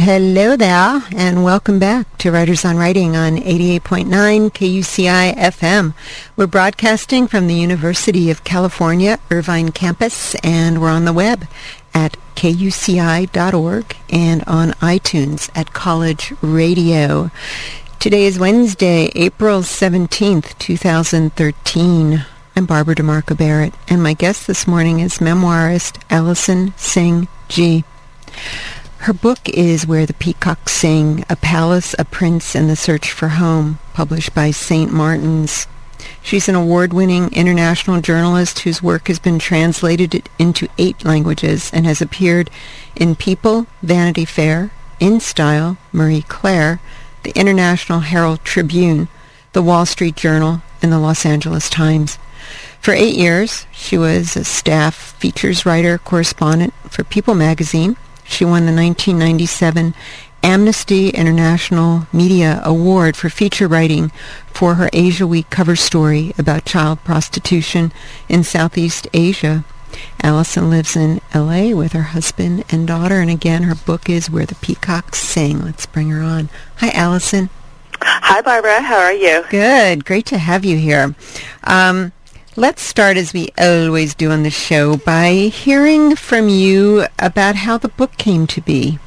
Hello there, and welcome back to Writers on Writing on 88.9 KUCI FM. We're broadcasting from the University of California, Irvine campus, and we're on the web at kuci.org and on iTunes at College Radio. Today is Wednesday, April 17th, 2013. I'm Barbara DeMarco Barrett, and my guest this morning is memoirist Allison Singh Ji. Her book is Where the Peacocks Sing, A Palace, a Prince, and the Search for Home, published by St. Martin's. She's an award-winning international journalist whose work has been translated into 8 languages and has appeared in People, Vanity Fair, In Style, Marie Claire, the International Herald Tribune, the Wall Street Journal, and the Los Angeles Times. For 8 years, she was a staff features writer correspondent for People magazine. She won the 1997 Amnesty International Media Award for feature writing for her Asia Week cover story about child prostitution in Southeast Asia. Allison lives in L.A. with her husband and daughter, and again, her book is Where the Peacocks Sing. Let's bring her on. Hi, Allison. Hi, Barbara. How are you? Good. Great to have you here. Let's start, as we always do on the show, by hearing from you about how the book came to be.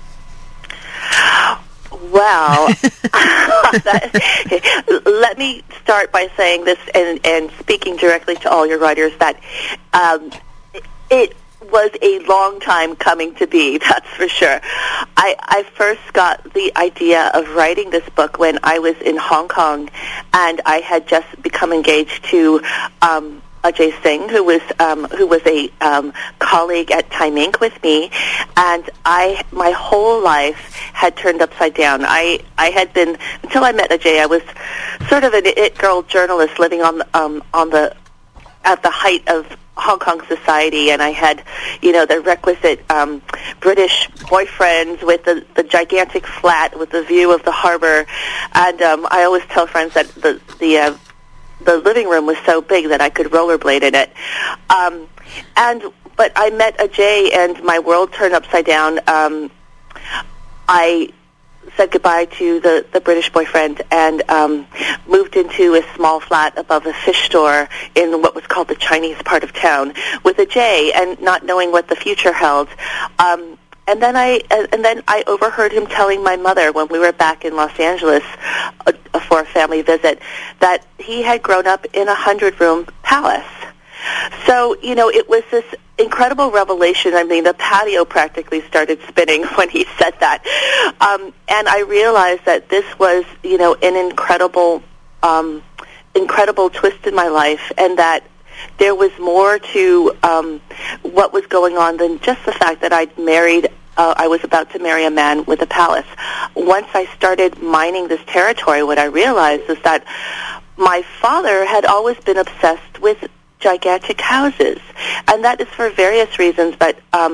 Well, let me start by saying this and speaking directly to all your writers that it was a long time coming to be, that's for sure. I first got the idea of writing this book when I was in Hong Kong, and I had just become engaged to Ajay Singh, who was a colleague at Time Inc. with me, and my whole life had turned upside down. I had been, until I met Ajay, I was sort of an it girl journalist living at the height of Hong Kong society, and I had, the requisite British boyfriends with the gigantic flat with the view of the harbor, and I always tell friends that the living room was so big that I could rollerblade in it. But I met Ajay, and my world turned upside down. I said goodbye to the British boyfriend and moved into a small flat above a fish store in what was called the Chinese part of town with Ajay, and not knowing what the future held. And then I overheard him telling my mother when we were back in Los Angeles for a family visit that he had grown up in a 100-room palace. So, it was this incredible revelation. I mean, the patio practically started spinning when he said that. And I realized that this was, an incredible twist in my life, and that there was more to what was going on than just the fact that I was about to marry a man with a palace. Once I started mining this territory, what I realized is that my father had always been obsessed with gigantic houses, and that is for various reasons, but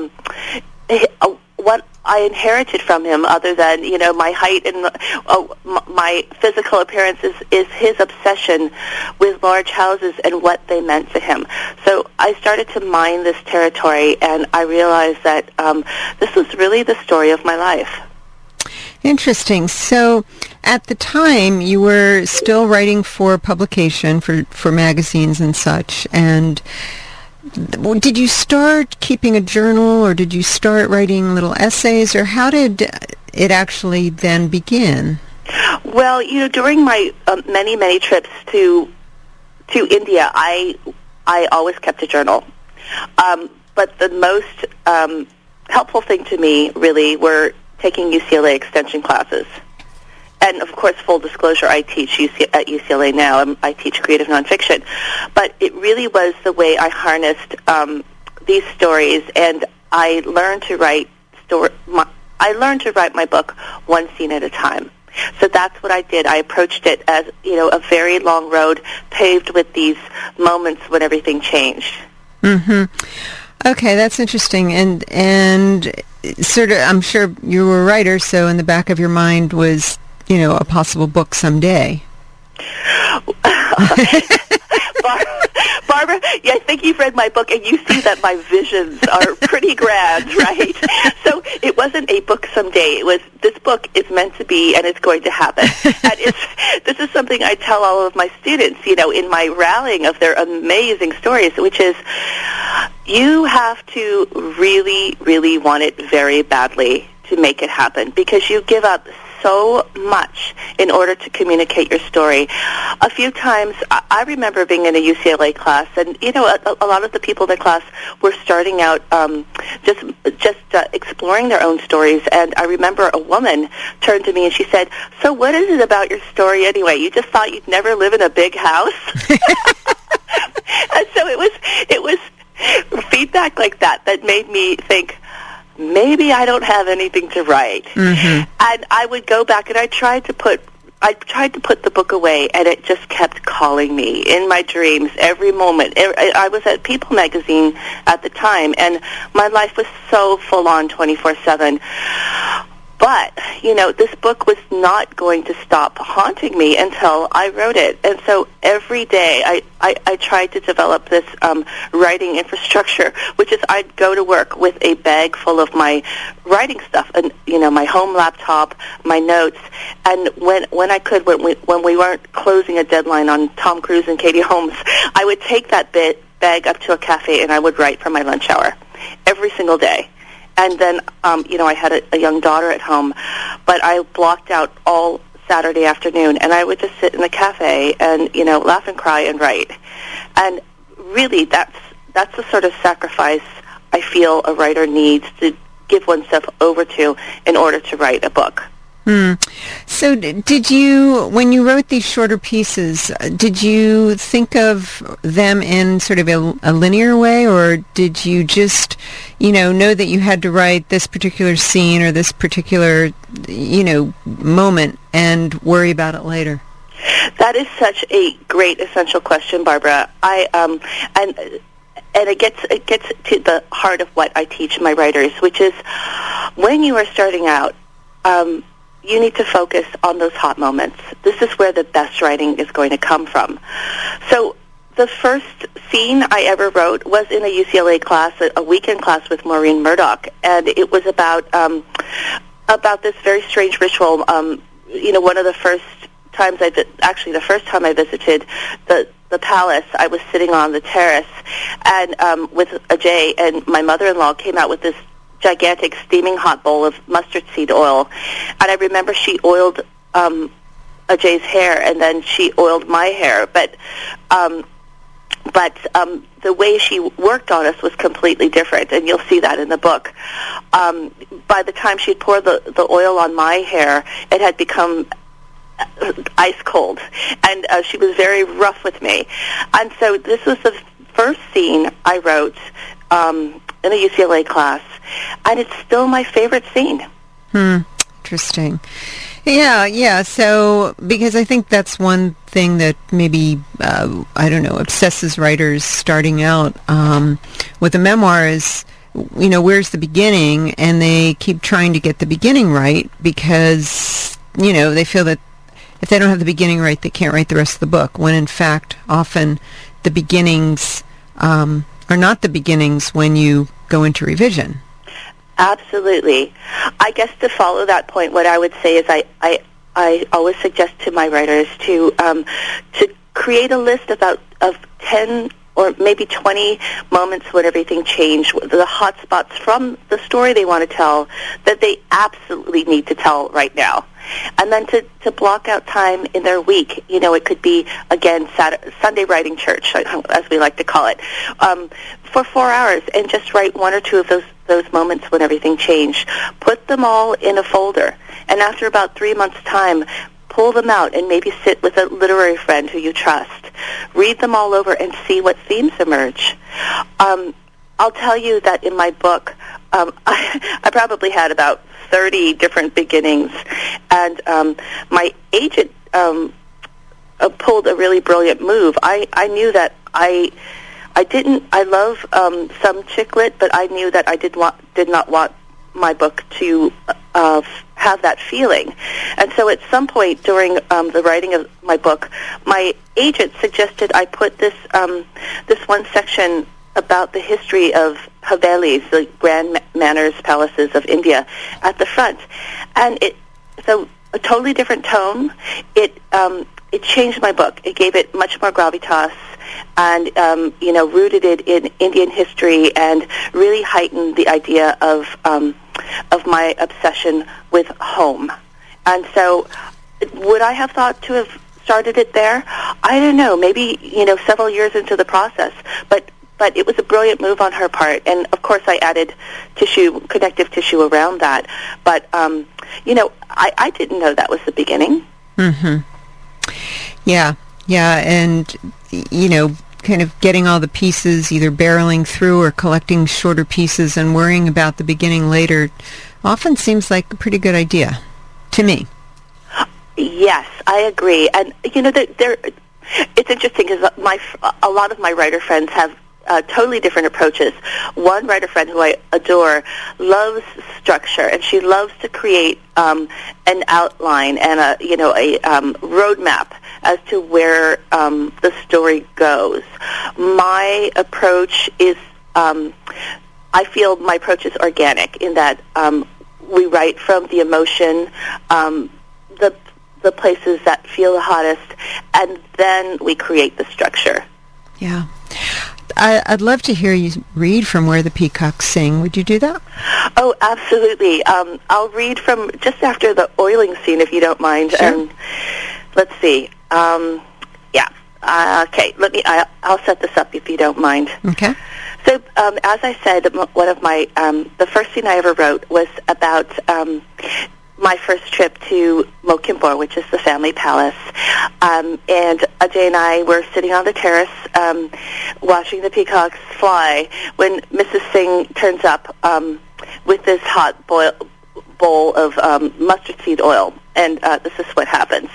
what I inherited from him, other than, my height and my physical appearance, is his obsession with large houses and what they meant to him. So I started to mine this territory, and I realized that this was really the story of my life. Interesting. So at the time, you were still writing for publication, for magazines and such, and did you start keeping a journal, or did you start writing little essays, or how did it actually then begin? Well, during my many trips to India, I always kept a journal. But the most helpful thing to me really were taking UCLA extension classes. And, of course, full disclosure, I teach at UCLA now. I teach creative nonfiction. But it really was the way I harnessed these stories, and I learned to write my book one scene at a time. So that's what I did. I approached it as, a very long road paved with these moments when everything changed. Mm-hmm. Okay, that's interesting. And sort of, I'm sure you were a writer, so in the back of your mind was, a possible book someday. Barbara, yeah, I think you've read my book, and you see that my visions are pretty grand, right? So it wasn't a book someday. It was, this book is meant to be, and it's going to happen. And this is something I tell all of my students, in my rallying of their amazing stories, which is you have to really, really want it very badly to make it happen, because you give up so much in order to communicate your story. A few times, I remember being in a UCLA class, and a lot of the people in the class were starting out just exploring their own stories. And I remember a woman turned to me and she said, "So what is it about your story anyway? You just thought you'd never live in a big house?" And so it was feedback like that made me think, maybe I don't have anything to write. Mm-hmm. And I would go back and I tried to put the book away, and it just kept calling me in my dreams every moment. I was at People magazine at the time, and my life was so full on 24/7. But, this book was not going to stop haunting me until I wrote it. And so every day I tried to develop this writing infrastructure, which is I'd go to work with a bag full of my writing stuff, and, my home laptop, my notes. And when I could, when we weren't closing a deadline on Tom Cruise and Katie Holmes, I would take that bag up to a cafe and I would write for my lunch hour every single day. And then, I had a young daughter at home, but I blocked out all Saturday afternoon, and I would just sit in the cafe and, laugh and cry and write. And really, that's the sort of sacrifice I feel a writer needs to give oneself over to in order to write a book. So did you, when you wrote these shorter pieces, did you think of them in sort of a linear way, or did you just, know that you had to write this particular scene or this particular, moment and worry about it later? That is such a great essential question, Barbara. And it gets to the heart of what I teach my writers, which is when you are starting out, you need to focus on those hot moments. This is where the best writing is going to come from. So the first scene I ever wrote was in a UCLA class, a weekend class with Maureen Murdoch, and it was about this very strange ritual. One of the first times the first time I visited the palace, I was sitting on the terrace and with Ajay, and my mother-in-law came out with this gigantic steaming hot bowl of mustard seed oil, and I remember she oiled Ajay's hair, and then she oiled my hair, but the way she worked on us was completely different, and you'll see that in the book. By the time she'd poured the oil on my hair, it had become ice cold, and she was very rough with me. And so this was the first scene I wrote in a UCLA class, and it's still my favorite scene. Interesting. Yeah. So, because I think that's one thing that maybe, obsesses writers starting out with a memoir is, where's the beginning? And they keep trying to get the beginning right because, they feel that if they don't have the beginning right, they can't write the rest of the book, when in fact, often the beginnings are not the beginnings when you go into revision. Absolutely. I guess to follow that point, what I would say is I always suggest to my writers to create a list of 10 or maybe 20 moments when everything changed, the hot spots from the story they want to tell that they absolutely need to tell right now. And then to block out time in their week. It could be, again, Sunday writing church, as we like to call it, for 4 hours, and just write one or two of those moments when everything changed. Put them all in a folder, and after about 3 months' time, pull them out and maybe sit with a literary friend who you trust. Read them all over and see what themes emerge. I'll tell you that in my book, I probably had about 30 different beginnings, and my agent pulled a really brilliant move. I knew that I love some chick lit, but I knew that I did not want my book to have that feeling. And so at some point during the writing of my book, my agent suggested I put this one section about the history of Havelis, the grand manors palaces of India, at the front. And so a totally different tone. It changed my book. It gave it much more gravitas, and rooted it in Indian history, and really heightened the idea of my obsession with home. And so, would I have thought to have started it there? I don't know. Maybe several years into the process, but it was a brilliant move on her part, and of course I added connective tissue around that. But I didn't know that was the beginning. Mm-hmm. Yeah, and kind of getting all the pieces, either barreling through or collecting shorter pieces and worrying about the beginning later, often seems like a pretty good idea to me. Yes, I agree. And it's interesting because a lot of my writer friends have totally different approaches. One writer friend who I adore loves structure, and she loves to create an outline and a roadmap as to where the story goes. My approach is, I feel my approach is organic in that we write from the emotion, the places that feel the hottest, and then we create the structure. Yeah. I'd love to hear you read from Where the Peacocks Sing. Would you do that? Oh, absolutely. I'll read from just after the oiling scene, if you don't mind. Sure. Let's see. Okay. I'll set this up if you don't mind. Okay. So, as I said, one of my the first scene I ever wrote was about my first trip to Mokimpur, which is the family palace. And Ajay and I were sitting on the terrace watching the peacocks fly when Mrs. Singh turns up with this hot bowl of mustard seed oil. And this is what happens.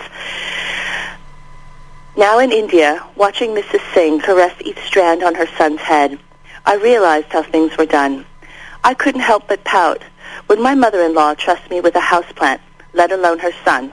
Now in India, watching Mrs. Singh caress each strand on her son's head, I realized how things were done. I couldn't help but pout when my mother-in-law trusts me with a houseplant, let alone her son.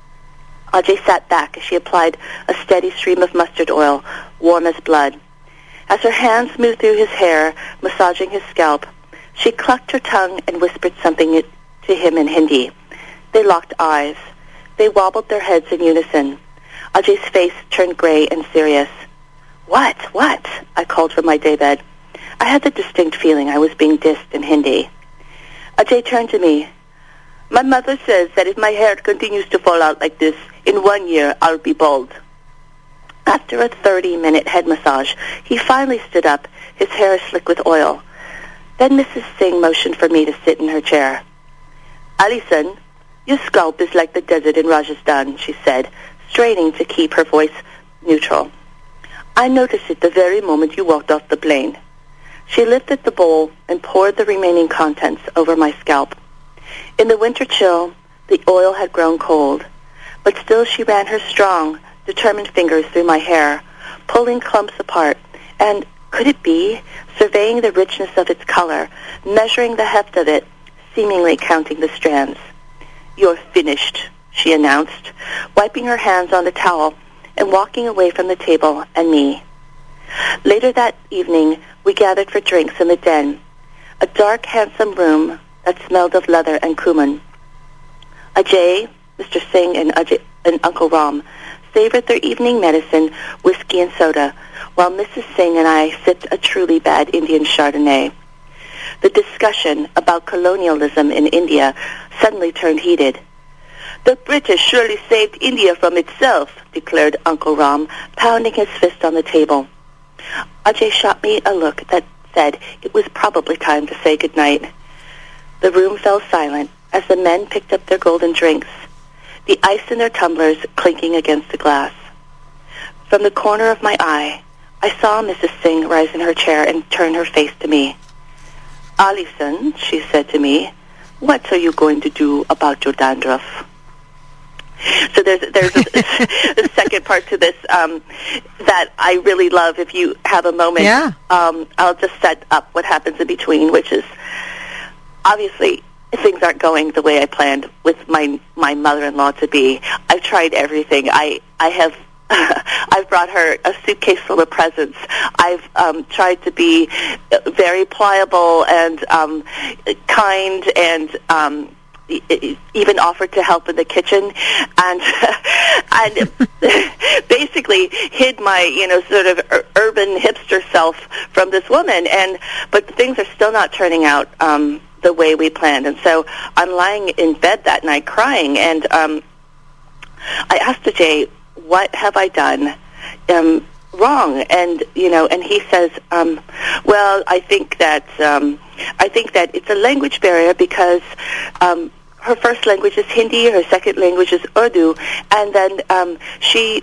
Ajay sat back as she applied a steady stream of mustard oil, warm as blood. As her hands moved through his hair, massaging his scalp, she clucked her tongue and whispered something to him in Hindi. They locked eyes. They wobbled their heads in unison. Ajay's face turned gray and serious. What? I called from my daybed. I had the distinct feeling I was being dissed in Hindi. Ajay turned to me. My mother says that if my hair continues to fall out like this, in 1 year I'll be bald. After a 30-minute head massage, he finally stood up, his hair slick with oil. Then Mrs. Singh motioned for me to sit in her chair. Alison, your scalp is like the desert in Rajasthan, she said, straining to keep her voice neutral. I noticed it the very moment you walked off the plane. She lifted the bowl and poured the remaining contents over my scalp. In the winter chill, the oil had grown cold, but still she ran her strong, determined fingers through my hair, pulling clumps apart, and, could it be, surveying the richness of its color, measuring the heft of it, seemingly counting the strands. You're finished, she announced, wiping her hands on the towel and walking away from the table and me. Later that evening, we gathered for drinks in the den, a dark, handsome room that smelled of leather and cumin. Ajay, Mr. Singh, and Uncle Ram savored their evening medicine, whiskey and soda, while Mrs. Singh and I sipped a truly bad Indian Chardonnay. The discussion about colonialism in India suddenly turned heated. The British surely saved India from itself, declared Uncle Ram, pounding his fist on the table. Ajay shot me a look that said it was probably time to say goodnight. The room fell silent as the men picked up their golden drinks, the ice in their tumblers clinking against the glass. From the corner of my eye, I saw Mrs. Singh rise in her chair and turn her face to me. Alison, she said to me, what are you going to do about your dandruff? So there's a second part to this that I really love. If you have a moment, yeah. I'll just set up what happens in between, which is obviously things aren't going the way I planned with my mother-in-law to be. I've tried everything. I have I've brought her a suitcase full of presents. I've tried to be very pliable and kind, and even offered to help in the kitchen, and and basically hid my sort of urban hipster self from this woman. But things are still not turning out the way we planned. And so I'm lying in bed that night crying, and I asked Ajay, what have I done wrong? And and he says, well, I think that it's a language barrier because her first language is Hindi, her second language is Urdu, and then she's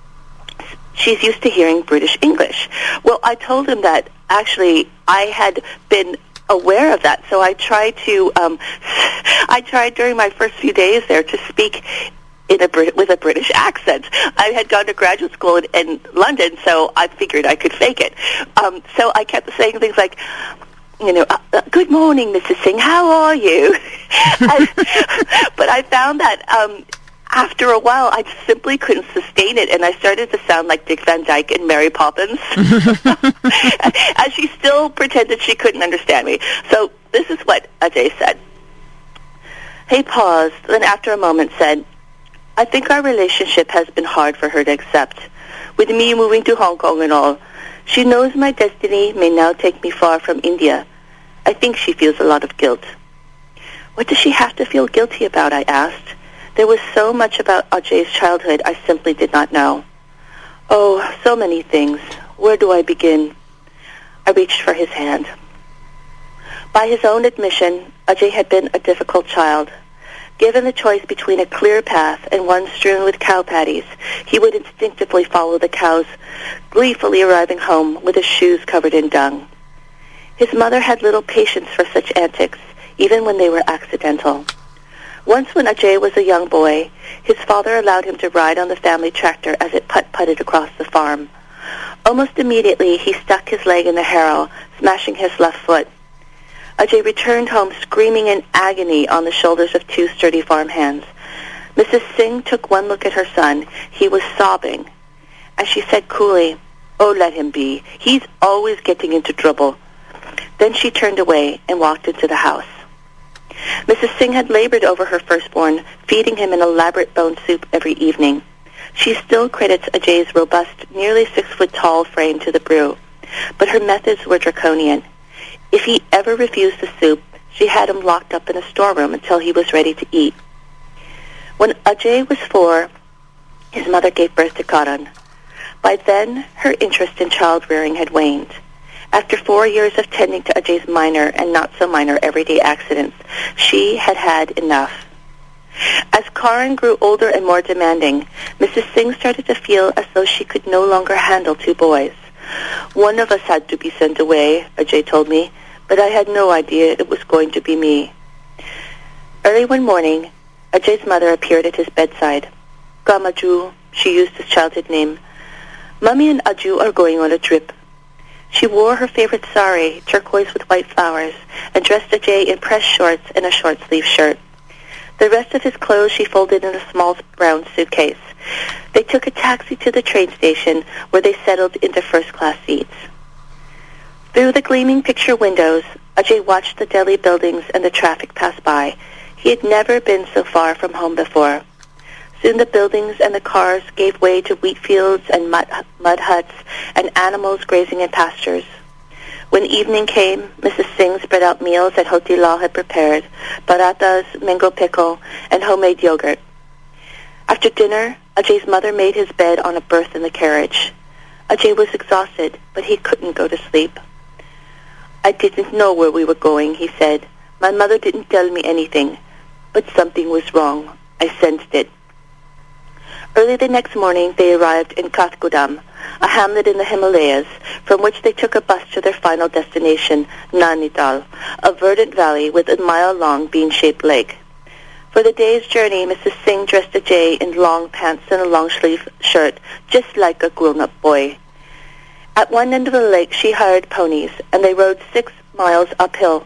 used to hearing British English. Well, I told him that actually I had been aware of that, so I tried during my first few days there to speak with a British accent. I had gone to graduate school in London, so I figured I could fake it. So I kept saying things like, good morning, Mrs. Singh, how are you? But I found that after a while, I simply couldn't sustain it, and I started to sound like Dick Van Dyke in Mary Poppins. And she still pretended she couldn't understand me. So this is what Ajay said. He paused, then after a moment said, I think our relationship has been hard for her to accept. With me moving to Hong Kong and all, she knows my destiny may now take me far from India. I think she feels a lot of guilt. What does she have to feel guilty about, I asked. There was so much about Ajay's childhood I simply did not know. Oh, so many things. Where do I begin? I reached for his hand. By his own admission, Ajay had been a difficult child. Given the choice between a clear path and one strewn with cow patties, he would instinctively follow the cows, gleefully arriving home with his shoes covered in dung. His mother had little patience for such antics, even when they were accidental. Once when Ajay was a young boy, his father allowed him to ride on the family tractor as it putt-putted across the farm. Almost immediately, he stuck his leg in the harrow, smashing his left foot. Ajay returned home screaming in agony on the shoulders of two sturdy farmhands. Mrs. Singh took one look at her son. He was sobbing. As she said coolly, "Oh, let him be. He's always getting into trouble." Then she turned away and walked into the house. Mrs. Singh had labored over her firstborn, feeding him an elaborate bone soup every evening. She still credits Ajay's robust, nearly 6-foot-tall frame to the brew, but her methods were draconian. If he ever refused the soup, she had him locked up in a storeroom until he was ready to eat. When Ajay was 4, his mother gave birth to Karan. By then, her interest in child-rearing had waned. After 4 years of tending to Ajay's minor and not-so-minor everyday accidents, she had had enough. As Karan grew older and more demanding, Mrs. Singh started to feel as though she could no longer handle 2 boys. One of us had to be sent away, Ajay told me, but I had no idea it was going to be me. Early one morning, Ajay's mother appeared at his bedside. Kamaju, she used his childhood name. Mummy and Aju are going on a trip. She wore her favorite sari, turquoise with white flowers, and dressed Ajay in pressed shorts and a short-sleeved shirt. The rest of his clothes she folded in a small brown suitcase. They took a taxi to the train station, where they settled into first-class seats. Through the gleaming picture windows, Ajay watched the Delhi buildings and the traffic pass by. He had never been so far from home before. Soon the buildings and the cars gave way to wheat fields and mud huts and animals grazing in pastures. When evening came, Mrs. Singh spread out meals that Hoti Lal had prepared, parathas, mango pickle, and homemade yogurt. After dinner, Ajay's mother made his bed on a berth in the carriage. Ajay was exhausted, but he couldn't go to sleep. I didn't know where we were going, he said. My mother didn't tell me anything, but something was wrong. I sensed it. Early the next morning, they arrived in Kathgodam, a hamlet in the Himalayas, from which they took a bus to their final destination, Nainital, a verdant valley with a mile-long bean-shaped lake. For the day's journey, Mrs. Singh dressed Ajay in long pants and a long-sleeve shirt, just like a grown-up boy. At one end of the lake, she hired ponies, and they rode 6 miles uphill to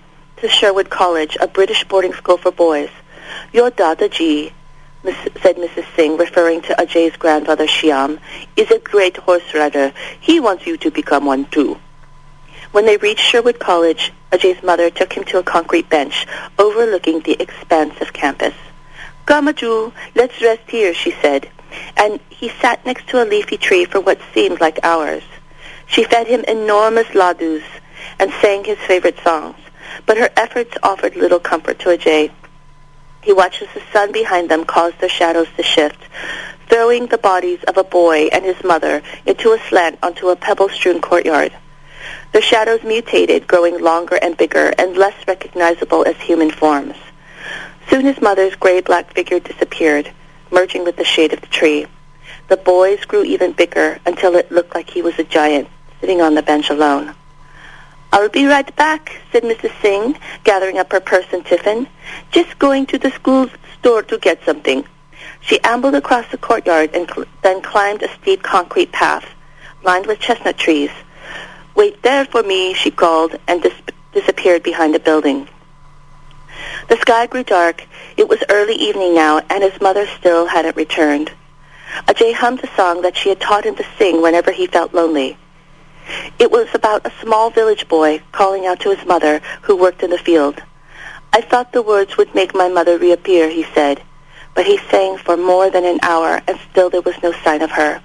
to Sherwood College, a British boarding school for boys. Your Dadaji, said Mrs. Singh, referring to Ajay's grandfather Shyam, is a great horse rider. He wants you to become one too. When they reached Sherwood College, Ajay's mother took him to a concrete bench overlooking the expansive campus. Come, Aju, let's rest here, she said, and he sat next to a leafy tree for what seemed like hours. She fed him enormous ladus and sang his favorite songs, but her efforts offered little comfort to Ajay. He watched as the sun behind them caused their shadows to shift, throwing the bodies of a boy and his mother into a slant onto a pebble-strewn courtyard. Their shadows mutated, growing longer and bigger and less recognizable as human forms. Soon his mother's gray-black figure disappeared, merging with the shade of the tree. The boys grew even bigger until it looked like he was a giant, sitting on the bench alone. I'll be right back, said Mrs. Singh, gathering up her purse and tiffin. Just going to the school store to get something. She ambled across the courtyard and then climbed a steep concrete path, lined with chestnut trees. Wait there for me, she called, and disappeared behind a building. The sky grew dark. It was early evening now, and his mother still hadn't returned. Ajay hummed a song that she had taught him to sing whenever he felt lonely. It was about a small village boy calling out to his mother, who worked in the field. I thought the words would make my mother reappear, he said, but he sang for more than an hour, and still there was no sign of her.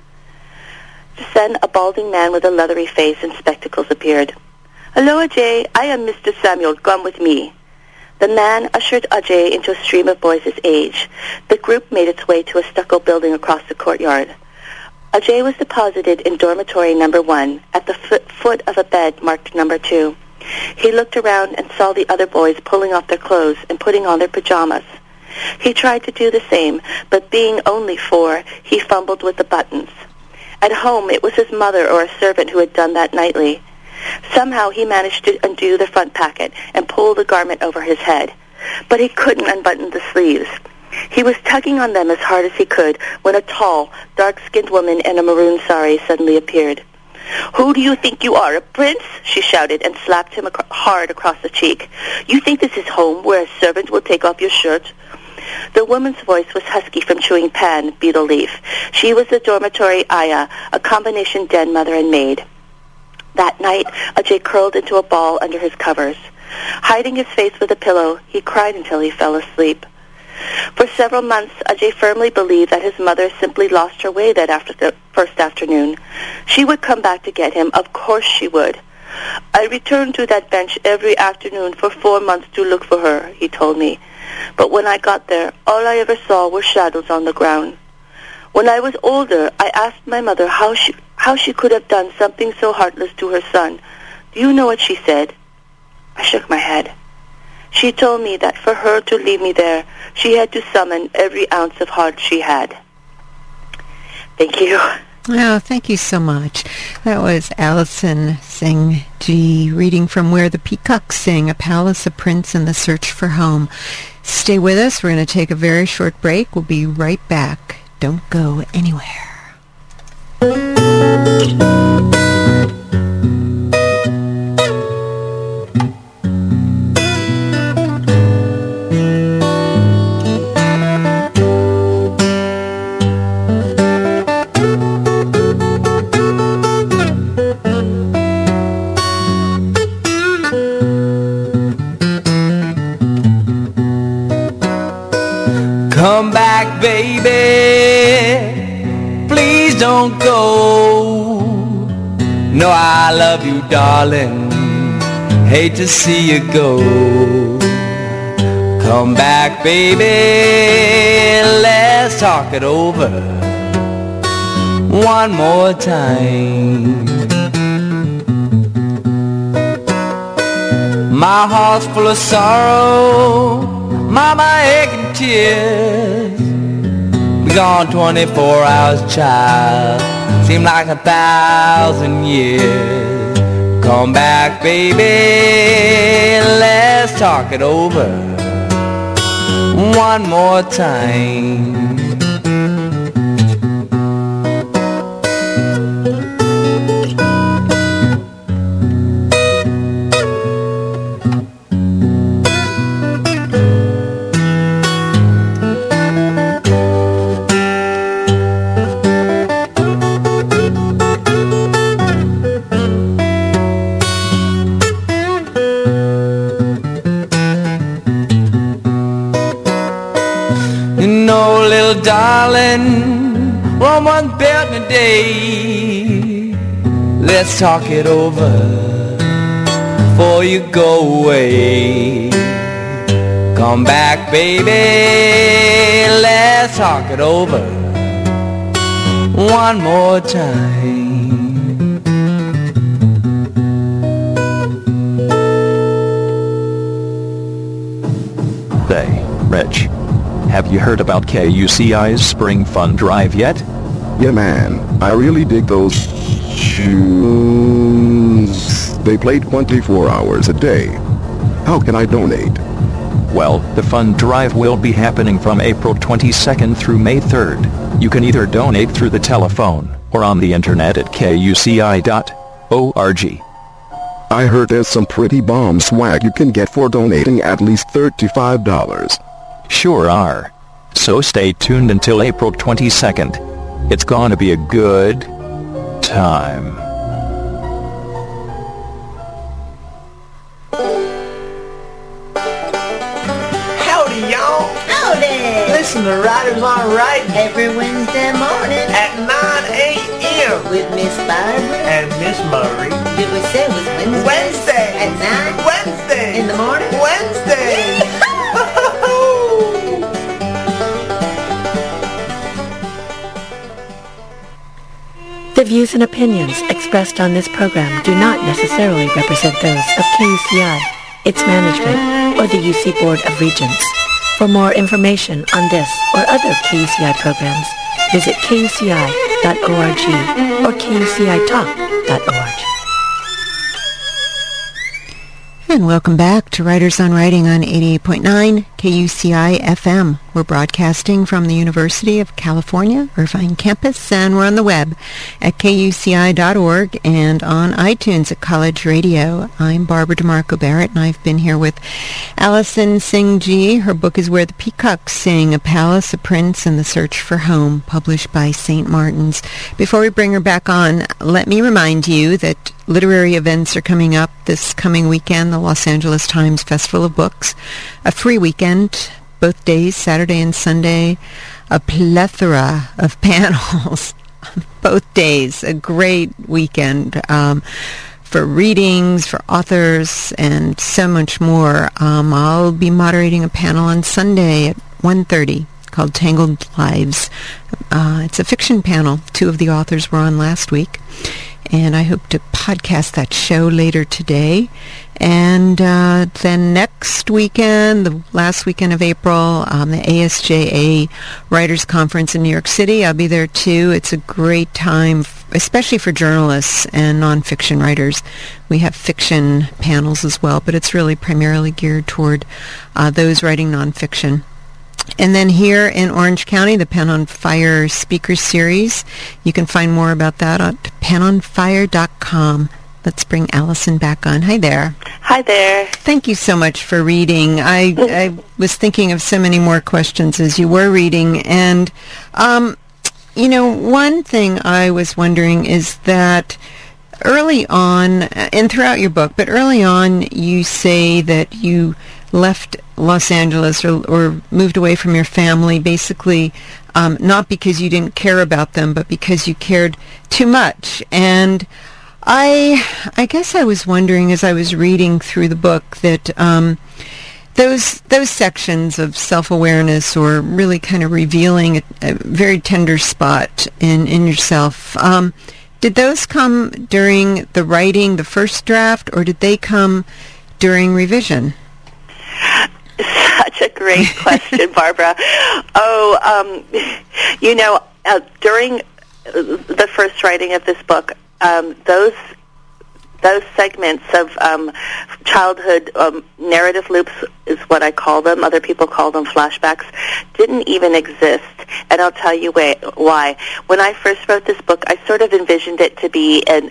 Just then, a balding man with a leathery face and spectacles appeared. Hello, Ajay. I am Mr. Samuel. Come with me. The man ushered Ajay into a stream of boys his age. The group made its way to a stucco building across the courtyard. Ajay was deposited in dormitory number 1 at the foot of a bed marked number 2. He looked around and saw the other boys pulling off their clothes and putting on their pajamas. He tried to do the same, but being only 4, he fumbled with the buttons. At home, it was his mother or a servant who had done that nightly. Somehow he managed to undo the front pocket and pull the garment over his head, but he couldn't unbutton the sleeves. He was tugging on them as hard as he could when a tall, dark-skinned woman in a maroon sari suddenly appeared. Who do you think you are, a prince? She shouted and slapped him hard across the cheek. You think this is home where a servant will take off your shirt? The woman's voice was husky from chewing pan, betel leaf. She was the dormitory ayah, a combination den mother and maid. That night, Ajay curled into a ball under his covers. Hiding his face with a pillow, he cried until he fell asleep. For several months, Ajay firmly believed that his mother simply lost her way that first afternoon. She would come back to get him. Of course she would. I returned to that bench every afternoon for 4 months to look for her, he told me. But when I got there, all I ever saw were shadows on the ground. When I was older, I asked my mother how she could have done something so heartless to her son. Do you know what she said? I shook my head. She told me that for her to leave me there, she had to summon every ounce of heart she had. Thank you. Oh, thank you so much. That was Alison Singh G. reading from Where the Peacocks Sing, A Palace, a Prince, and the Search for Home. Stay with us. We're going to take a very short break. We'll be right back. Don't go anywhere. Come back, baby, please don't go. No, I love you, darling, hate to see you go. Come back, baby, let's talk it over one more time. My heart's full of sorrow, mama aching tears. Be gone 24 hours, child, seem like 1,000 years. Come back, baby, let's talk it over one more time. No, little darling, woman built a day. Let's talk it over before you go away. Come back, baby, let's talk it over one more time. Hey, Rich, have you heard about KUCI's Spring Fun Drive yet? Yeah, man, I really dig those tunes. They play 24 hours a day. How can I donate? Well, the Fun Drive will be happening from April 22nd through May 3rd. You can either donate through the telephone or on the internet at kuci.org. I heard there's some pretty bomb swag you can get for donating at least $35. Sure are. So stay tuned until April 22nd. It's gonna be a good time. Howdy, y'all. Howdy! Listen to Riders on Writing Every Wednesday morning at 9 a.m. with Miss Barbara. and Miss Murray. Did we say it was Wednesday? Wednesday. At 9? Wednesday. In the morning? Wednesday. The views and opinions expressed on this program do not necessarily represent those of KUCI, its management, or the UC Board of Regents. For more information on this or other KUCI programs, visit kuci.org or kucitalk.org. And welcome back to Writers on Writing on 88.9 KUCI FM. We're broadcasting from the University of California, Irvine campus, and we're on the web at kuci.org and on iTunes at College Radio. I'm Barbara DeMarco Barrett, and I've been here with Allison Singh G. Her book is Where the Peacocks Sing, A Palace, a Prince, and the Search for Home, published by St. Martin's. Before we bring her back on, let me remind you that literary events are coming up this coming weekend, the Los Angeles Times Festival of Books, a free weekend, both days, Saturday and Sunday, a plethora of panels, both days, a great weekend for readings, for authors, and so much more. I'll be moderating a panel on Sunday at 1:30 called Tangled Lives. It's a fiction panel. Two of the authors were on last week. And I hope to podcast that show later today. And then next weekend, the last weekend of April, the ASJA Writers Conference in New York City. I'll be there too. It's a great time, especially for journalists and nonfiction writers. We have fiction panels as well, but it's really primarily geared toward those writing nonfiction. And then here in Orange County, the Pen on Fire Speaker Series. You can find more about that at penonfire.com. Let's bring Allison back on. Hi there. Hi there. Thank you so much for reading. I was thinking of so many more questions as you were reading. And, one thing I was wondering is that early on, and throughout your book, but early on you say that you left Los Angeles or moved away from your family basically not because you didn't care about them, but because you cared too much. And I guess I was wondering as I was reading through the book that those sections of self-awareness or really kind of revealing a very tender spot in yourself, did those come during the writing, the first draft, or did they come during revision? Such a great question, Barbara. During the first writing of this book, those segments of childhood narrative loops is what I call them. Other people call them flashbacks. Didn't even exist, and I'll tell you why. When I first wrote this book, I sort of envisioned it to be an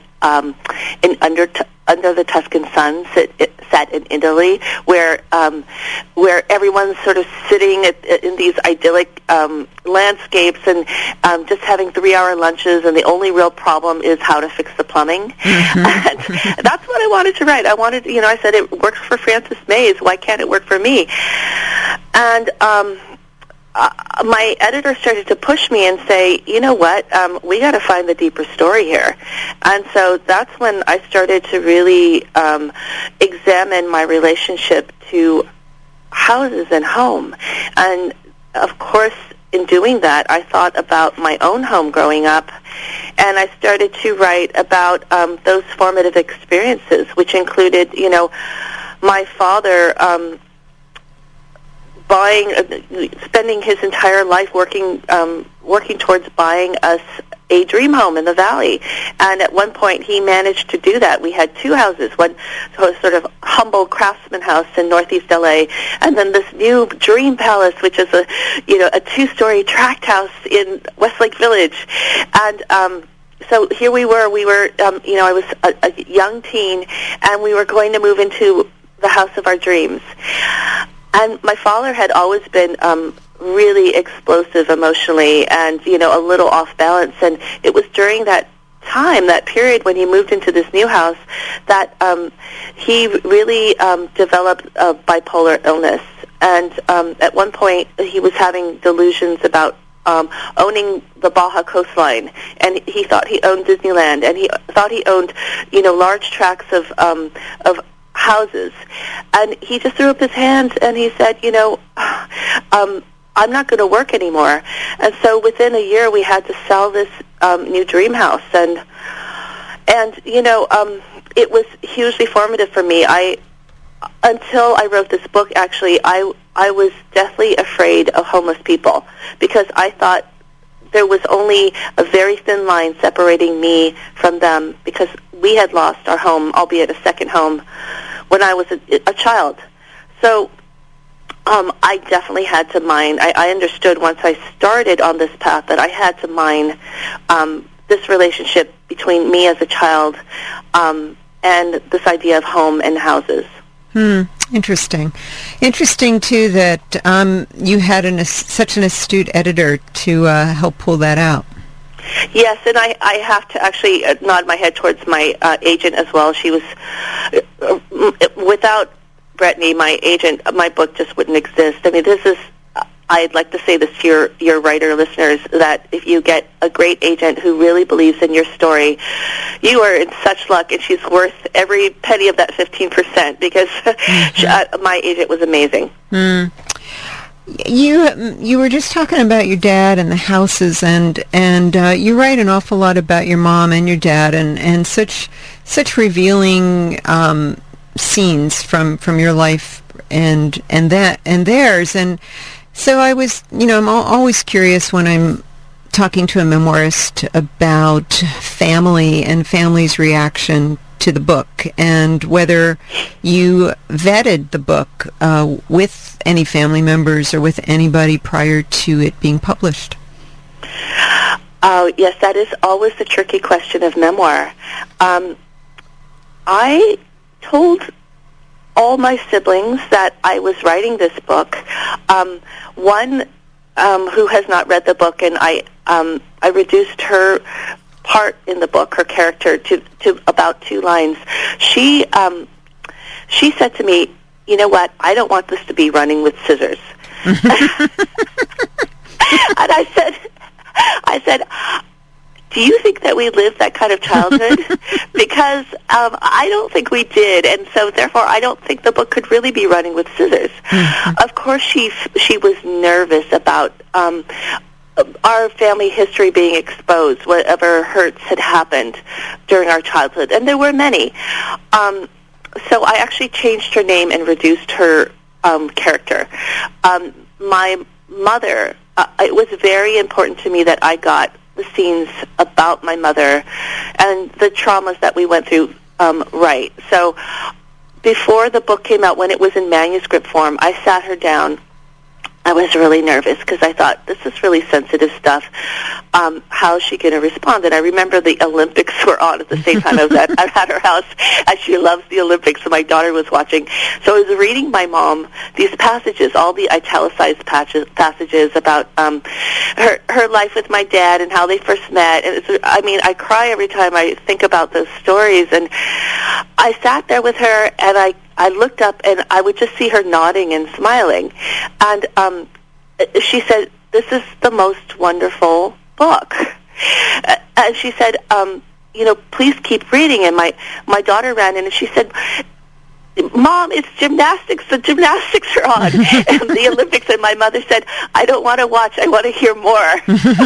under the Tuscan sun set in Italy, where everyone's sort of sitting in these idyllic landscapes and just having 3-hour lunches, and the only real problem is how to fix the plumbing. Mm-hmm. And that's what I wanted to write. I said it works for Frances Mays. Why can't it work for me? And my editor started to push me and say, you know what, we got to find the deeper story here. And so that's when I started to really examine my relationship to houses and home. And, of course, in doing that, I thought about my own home growing up, and I started to write about those formative experiences, which included, my father spending his entire life working towards buying us a dream home in the valley. And at one point he managed to do that. We had two houses, one sort of humble craftsman house in northeast LA, and then this new dream palace, which is a two-story tract house in Westlake Village. And so here we were, I was a young teen, and we were going to move into the house of our dreams. And my father had always been really explosive emotionally and, a little off balance. And it was during that time, that period when he moved into this new house, that he really developed a bipolar illness. And at one point he was having delusions about owning the Baja coastline, and he thought he owned Disneyland, and he thought he owned, large tracts of houses. And he just threw up his hands and he said, I'm not going to work anymore. And so within a year we had to sell this new dream house, and it was hugely formative for me. Until I wrote this book, actually, I was deathly afraid of homeless people, because I thought there was only a very thin line separating me from them, because we had lost our home, albeit a second home, when I was a child. So I definitely had to mine. I understood once I started on this path that I had to mine this relationship between me as a child and this idea of home and houses. Interesting. Interesting, too, that you had such an astute editor to help pull that out. Yes, and I have to actually nod my head towards my agent as well. She was, without Brittany, my agent, my book just wouldn't exist. I mean, I'd like to say this to your writer listeners, that if you get a great agent who really believes in your story, you are in such luck, and she's worth every penny of that 15%, because my agent was amazing. You were just talking about your dad and the houses, and you write an awful lot about your mom and your dad, and such revealing scenes from your life and theirs. And so I was, I'm always curious when I'm talking to a memoirist about family and family's reaction to the book, and whether you vetted the book with any family members or with anybody prior to it being published. Yes, that is always the tricky question of memoir. I told all my siblings that I was writing this book. One who has not read the book, and I reduced her part in the book, her character, to about 2 lines. She said to me, "You know what? I don't want this to be running with scissors." And I said, "Do you think that we lived that kind of childhood?" Because I don't think we did, and so therefore I don't think the book could really be running with scissors. Of course, she was nervous about our family history being exposed, whatever hurts had happened during our childhood, and there were many. So I actually changed her name and reduced her character. My mother, it was very important to me that I got the scenes about my mother and the traumas that we went through right. So before the book came out, when it was in manuscript form, I sat her down. I was really nervous because I thought, this is really sensitive stuff. How is she going to respond? And I remember the Olympics were on at the same time. I was at her house, and she loves the Olympics, so my daughter was watching. So I was reading my mom these passages, all the italicized passages about her life with my dad and how they first met. And I cry every time I think about those stories. And I sat there with her, and I looked up, and I would just see her nodding and smiling. And she said, "This is the most wonderful book." And she said, please keep reading. And my daughter ran in and she said, "Mom, it's gymnastics. The gymnastics are on." And the Olympics. And my mother said, "I don't want to watch. I want to hear more."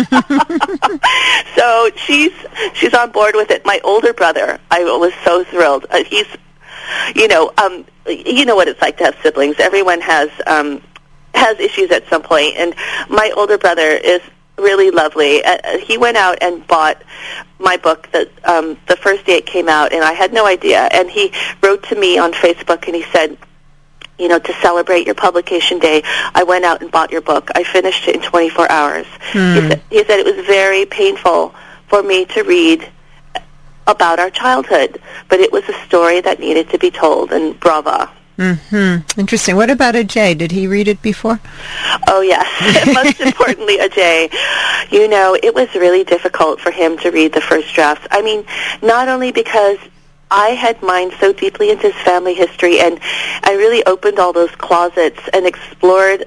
So she's on board with it. My older brother, I was so thrilled. He's, you know what it's like to have siblings. Everyone has issues at some point. And my older brother is really lovely. He went out and bought my book the first day it came out, and I had no idea. And he wrote to me on Facebook, and he said, to celebrate your publication day, I went out and bought your book. I finished it in 24 hours. He said it was very painful for me to read about our childhood, but it was a story that needed to be told, and brava. Mm-hmm. Interesting. What about Ajay? Did he read it before? Oh, yes. Most importantly, Ajay. It was really difficult for him to read the first drafts. I mean, not only because I had mined so deeply into his family history, and I really opened all those closets and explored,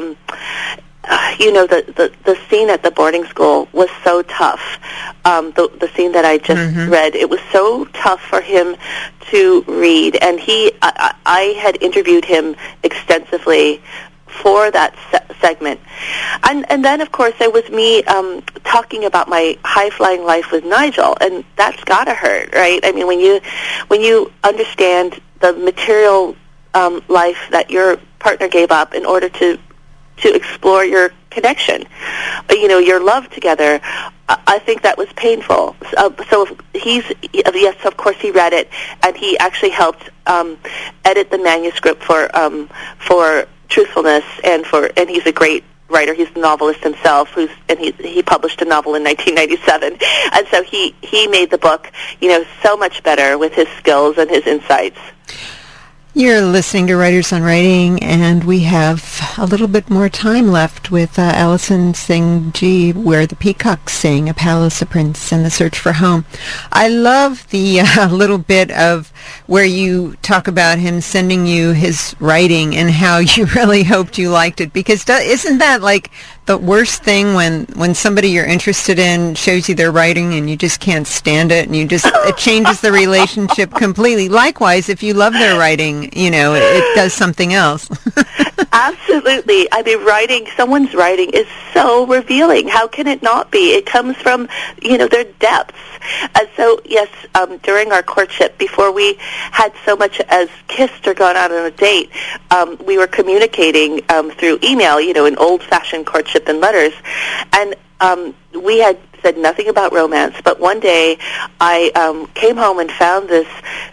the scene at the boarding school was so tough. The scene that I just read, it was so tough for him to read, and I had interviewed him extensively for that segment, and then of course there was me talking about my high-flying life with Nigel, and that's gotta hurt, right? I mean, when you understand the material life that your partner gave up in order to explore your connection, your love together, I think that was painful. So yes, of course he read it, and he actually helped edit the manuscript for truthfulness, and he's a great writer. He's a novelist himself, he published a novel in 1997, and so he made the book, so much better with his skills and his insights. You're listening to Writers on Writing, and we have a little bit more time left with Allison Singh G, Where the Peacocks Sing, A Palace, a Prince, and the Search for Home. I love the little bit of where you talk about him sending you his writing and how you really hoped you liked it, because isn't that like the worst thing when somebody you're interested in shows you their writing and you just can't stand it, and it changes the relationship completely. Likewise, if you love their writing, it does something else. Absolutely. I mean, someone's writing is so revealing. How can it not be? It comes from, their depths. And so, yes, during our courtship, before we had so much as kissed or gone out on a date, we were communicating through email, an old-fashioned courtship and letters. And we had said nothing about romance, but one day I came home and found this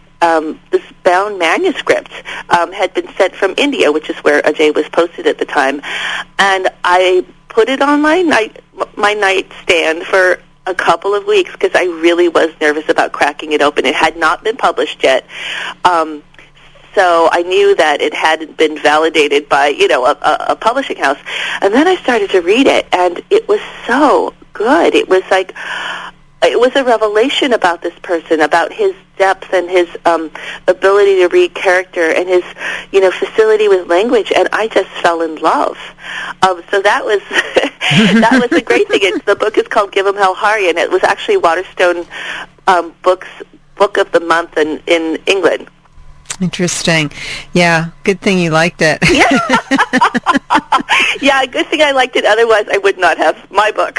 bound manuscript had been sent from India, which is where Ajay was posted at the time, and I put it on my nightstand for a couple of weeks because I really was nervous about cracking it open. It had not been published yet, so I knew that it hadn't been validated by a publishing house. And then I started to read it, and it was so good. It was like it was a revelation about this person, about his depth and his ability to read character and his, facility with language, and I just fell in love. So that was that was a great thing. The book is called Give 'Em Hell Hari, and it was actually Waterstone Book of the Month in England. Interesting. Yeah, good thing you liked it. Yeah, good thing I liked it. Otherwise, I would not have my book.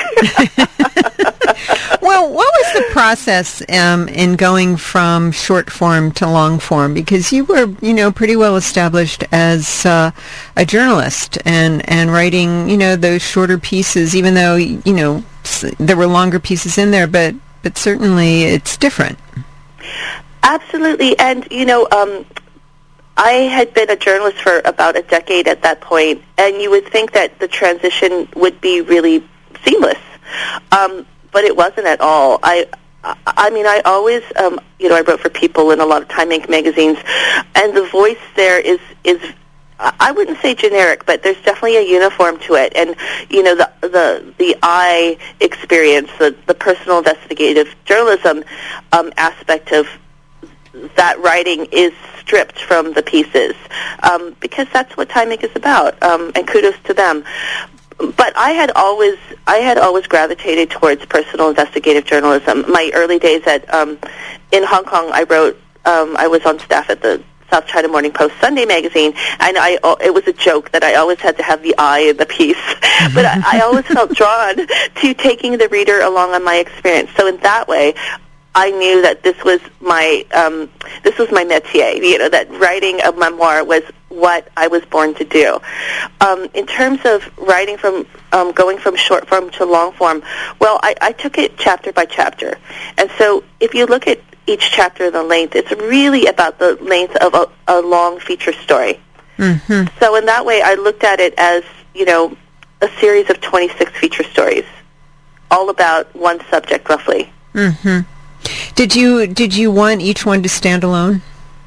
Well, what was the process in going from short form to long form? Because you were, pretty well established as a journalist and writing, those shorter pieces, even though, there were longer pieces in there, but certainly it's different. Absolutely, and I had been a journalist for about a decade at that point, and you would think that the transition would be really seamless, but it wasn't at all. I always, I wrote for People and a lot of Time Inc. magazines, and the voice there is I wouldn't say generic, but there's definitely a uniform to it, and the I experience, the personal investigative journalism aspect of that writing is stripped from the pieces, because that's what Time Inc. is about, and kudos to them. But I had always gravitated towards personal investigative journalism. My early days in Hong Kong, I was on staff at the South China Morning Post Sunday magazine, and it was a joke that I always had to have the I in the piece. But I always felt drawn to taking the reader along on my experience. So in that way, I knew that this was my métier. That writing a memoir was what I was born to do. In terms of writing from going from short form to long form, well, I took it chapter by chapter, and so if you look at each chapter, the length, it's really about the length of a long feature story. Mm-hmm. So in that way, I looked at it as, a series of 26 feature stories, all about one subject, roughly. Mm-hmm. Did you want each one to stand alone?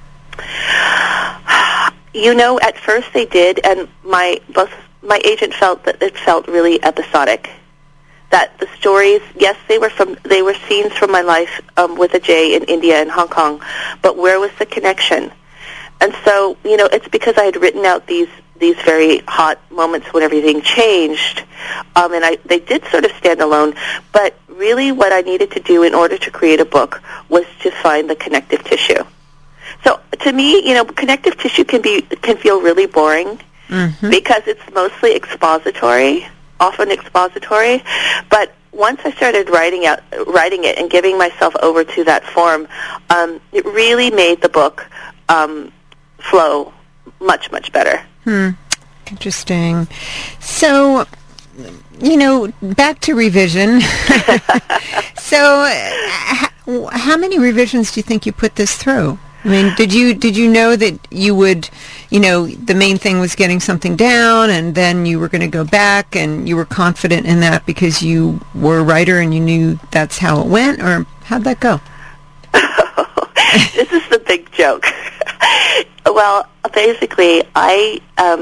At first they did, and my agent felt that it felt really episodic. That the stories, yes, they were scenes from my life with Ajay in India and Hong Kong, but where was the connection? And so, it's because I had written out these very hot moments when everything changed, and they did sort of stand alone. But really, what I needed to do in order to create a book was to find the connective tissue. So, to me, connective tissue can feel really boring because it's mostly expository. Often expository, but once I started writing it and giving myself over to that form, it really made the book flow much, much better. Interesting. So, back to revision. So, how many revisions do you think you put this through? I mean, did you know that you would, the main thing was getting something down, and then you were going to go back, and you were confident in that because you were a writer and you knew that's how it went, or how'd that go? This is the big joke. Well, basically, I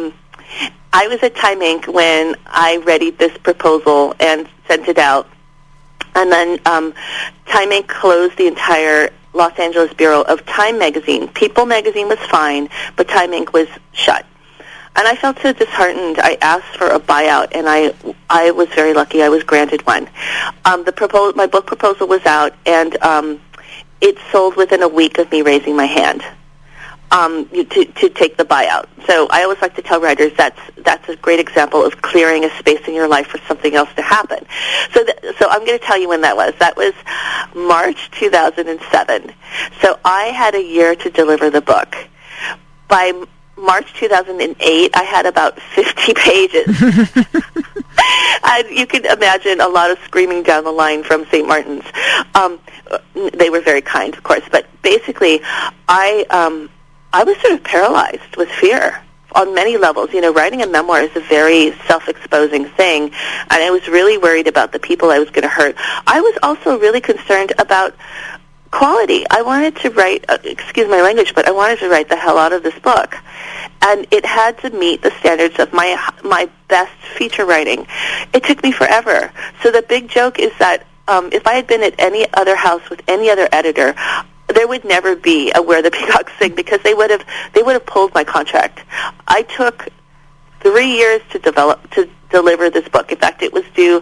was at Time Inc. when I readied this proposal and sent it out, and then Time Inc. closed the entire Los Angeles bureau of Time magazine. People magazine was fine, but Time Inc. was shut. And I felt so disheartened. I asked for a buyout, and I was very lucky. I was granted one. My book proposal was out, and it sold within a week of me raising my hand to take the buyout. So I always like to tell writers that's a great example of clearing a space in your life for something else to happen. So I'm going to tell you when that was. That was March 2007. So I had a year to deliver the book. By March 2008, I had about 50 pages. And you can imagine a lot of screaming down the line from St. Martin's. They were very kind, of course, but basically I was sort of paralyzed with fear on many levels. Writing a memoir is a very self-exposing thing, and I was really worried about the people I was going to hurt. I was also really concerned about quality. I wanted to write, excuse my language, but I wanted to write the hell out of this book. And it had to meet the standards of my best feature writing. It took me forever. So the big joke is that if I had been at any other house with any other editor, there would never be a Where the Peacocks Sing, because they would have pulled my contract. I took 3 years to deliver this book. In fact, it was due.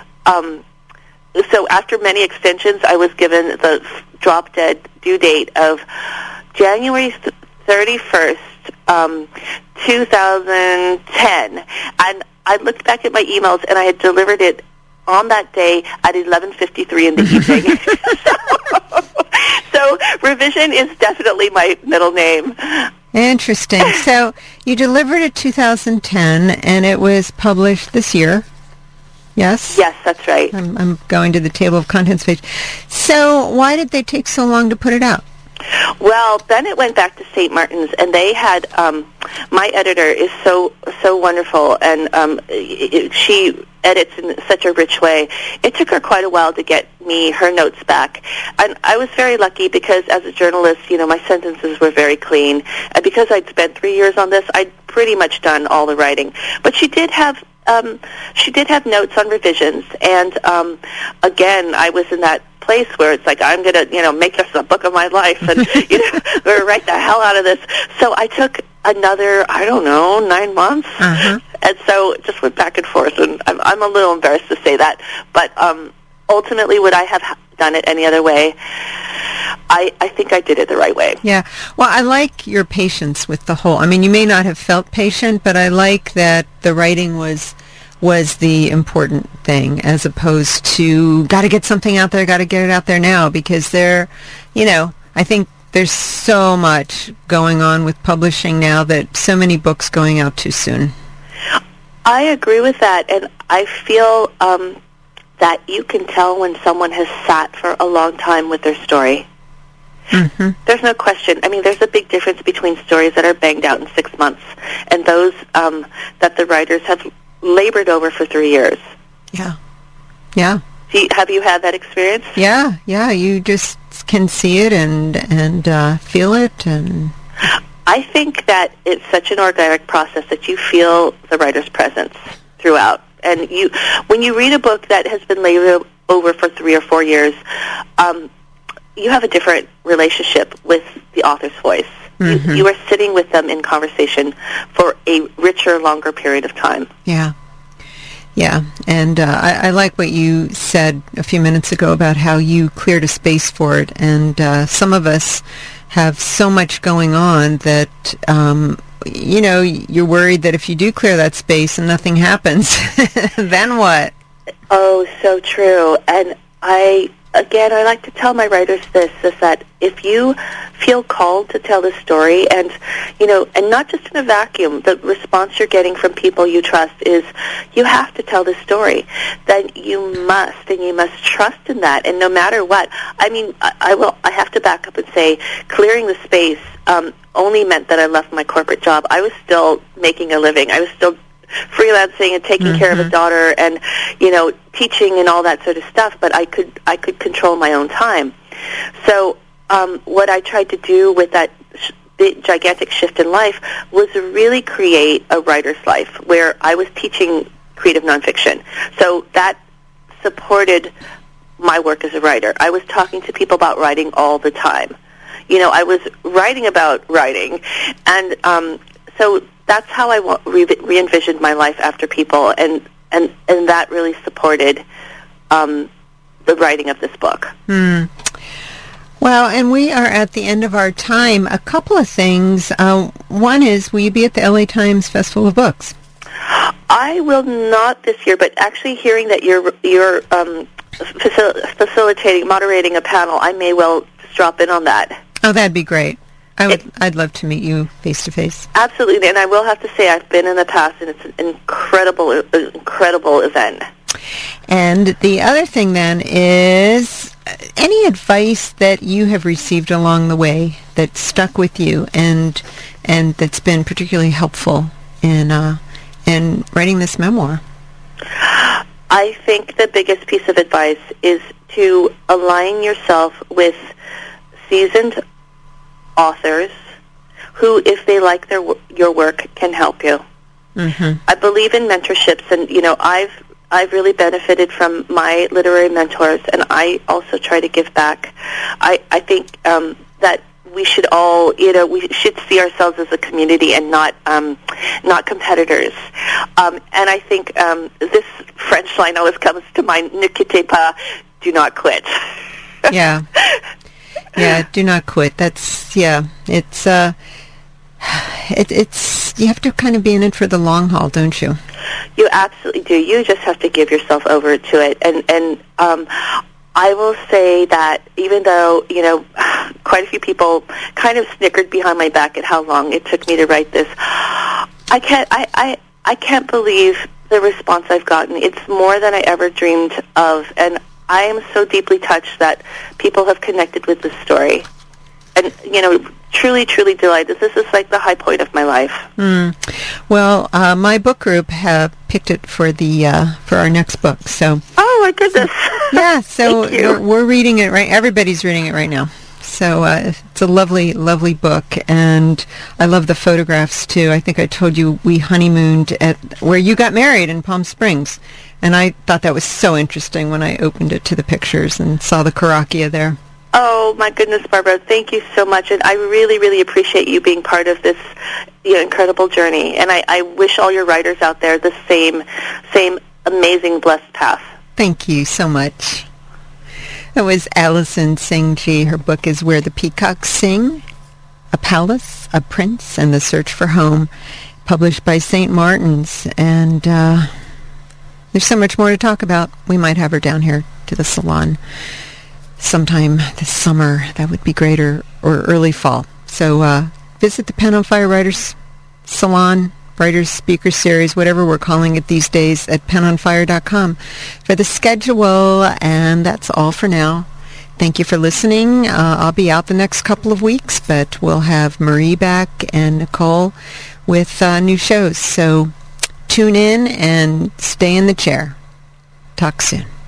So after many extensions, I was given the drop-dead due date of January 31st, 2010. And I looked back at my emails, and I had delivered it on that day at 11:53 in the evening. So revision is definitely my middle name. Interesting. So you delivered it 2010, and it was published this year. Yes? Yes, that's right. I'm going to the table of contents page. So why did they take so long to put it out? Well, then it went back to St. Martin's, and they had, my editor is so wonderful, and she edits in such a rich way. It took her quite a while to get me her notes back. And I was very lucky because as a journalist, my sentences were very clean. And because I'd spent 3 years on this, I'd pretty much done all the writing. But she did have notes on revisions, and again, I was in that place where it's like, I'm going to, make this a book of my life, and, write the hell out of this. So I took another, 9 months, And so it just went back and forth, and I'm a little embarrassed to say that. But ultimately, would I have done it any other way? I think I did it the right way. Yeah. Well, I like your patience with the whole. I mean, you may not have felt patient, but I like that the writing was the important thing, as opposed to got to get something out there, got to get it out there now, because I think there's so much going on with publishing now, that so many books going out too soon. I agree with that, and I feel that you can tell when someone has sat for a long time with their story. Mm-hmm. There's no question. I mean, there's a big difference between stories that are banged out in 6 months and those that the writers have labored over for 3 years. Yeah. Yeah. Have you had that experience? Yeah. You just can see it and feel it. And I think that it's such an organic process that you feel the writer's presence throughout. And when you read a book that has been labored over for 3 or 4 years, you have a different relationship with the author's voice. Mm-hmm. You are sitting with them in conversation for a richer, longer period of time. Yeah. And I like what you said a few minutes ago about how you cleared a space for it. And some of us have so much going on that, you're worried that if you do clear that space and nothing happens, then what? Oh, so true. And I like to tell my writers is that if you feel called to tell this story, and not just in a vacuum, the response you're getting from people you trust is, you have to tell this story, then you must trust in that. And no matter what, I mean, I have to back up and say, clearing the space only meant that I left my corporate job. I was still making a living. I was still freelancing and taking care of a daughter and, teaching and all that sort of stuff, but I could control my own time. So what I tried to do with that big, gigantic shift in life was really create a writer's life where I was teaching creative nonfiction. So that supported my work as a writer. I was talking to people about writing all the time. I was writing about writing, and so that's how I re-envisioned my life after people, and that really supported the writing of this book. Well, and we are at the end of our time. A couple of things. One is, will you be at the LA Times Festival of Books? I will not this year, but actually hearing that you're facilitating, moderating a panel, I may well just drop in on that. Oh, that'd be great. I'd love to meet you face to face. Absolutely, and I will have to say I've been in the past, and it's an incredible event. And the other thing then is, any advice that you have received along the way that stuck with you and that's been particularly helpful in writing this memoir? I think the biggest piece of advice is to align yourself with seasoned authors who, if they like your work, can help you. Mm-hmm. I believe in mentorships, and I've really benefited from my literary mentors, and I also try to give back. I think that we should all, we should see ourselves as a community and not competitors. And I think this French line always comes to mind: "Ne quittez pas, do not quit." Yeah. Yeah, do not quit. It's you have to kind of be in it for the long haul, don't you? You absolutely do. You just have to give yourself over to it. And I will say that even though, quite a few people kind of snickered behind my back at how long it took me to write this, I can't believe the response I've gotten. It's more than I ever dreamed of, and I am so deeply touched that people have connected with this story. And, truly, truly delighted. This is like the high point of my life. Well, my book group have picked it for our next book. So. Oh, my goodness. Yeah, so we're reading it right. Everybody's reading it right now. So it's a lovely, lovely book, and I love the photographs, too. I think I told you we honeymooned at where you got married in Palm Springs, and I thought that was so interesting when I opened it to the pictures and saw the Karakia there. Oh, my goodness, Barbara, thank you so much. And I really, really appreciate you being part of this incredible journey. And I wish all your writers out there the same amazing, blessed path. Thank you so much. That was Allison Singh. Her book is Where the Peacocks Sing, A Palace, a Prince, and the Search for Home, published by St. Martin's. And there's so much more to talk about. We might have her down here to the salon sometime this summer. That would be great, or early fall. So visit the Pen on Fire Writers Salon, Writers Speaker Series, whatever we're calling it these days, at penonfire.com for the schedule. And that's all for now. Thank you for listening. I'll be out the next couple of weeks, but we'll have Marie back and Nicole with new shows. So tune in and stay in the chair. Talk soon.